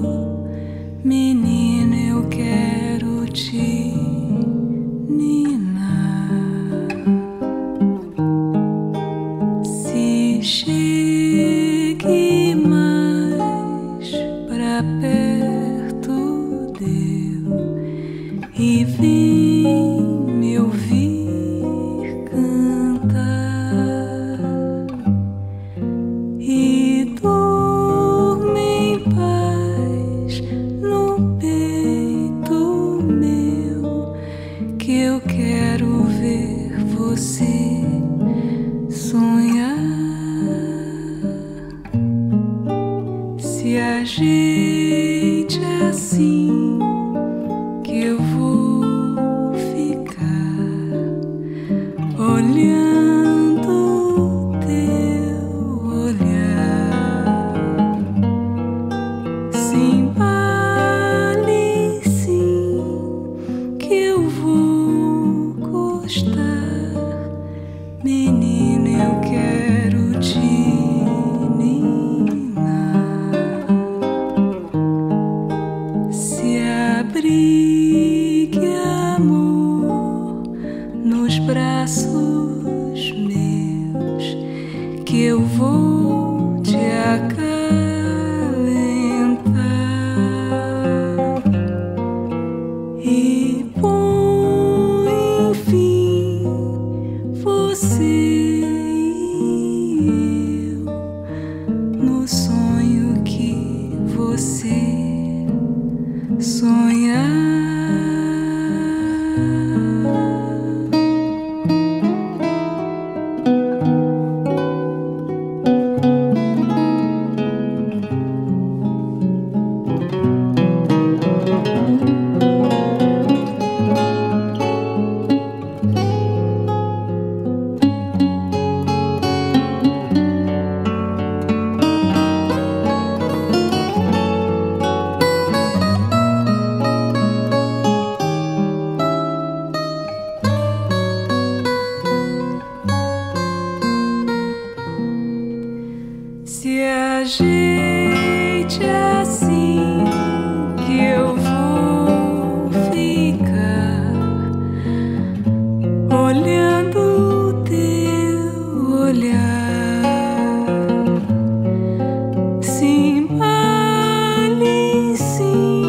menina, eu quero te ninar. Se chegue mais pra perto deu e vem me ouvir cantar e dorme em paz no peito meu, que eu quero ver você sonhar. Se ajeite assim que eu vou ficar olhando teu olhar. Se embale sim que eu vou gostar, menina, eu quero te ninar. Se abrigue, amor, nos braços meus, que eu vou te acalentar e põe enfim você e eu no sonho que você sonhar. Se ajeite assim que eu vou ficar olhando teu olhar. Se embale sim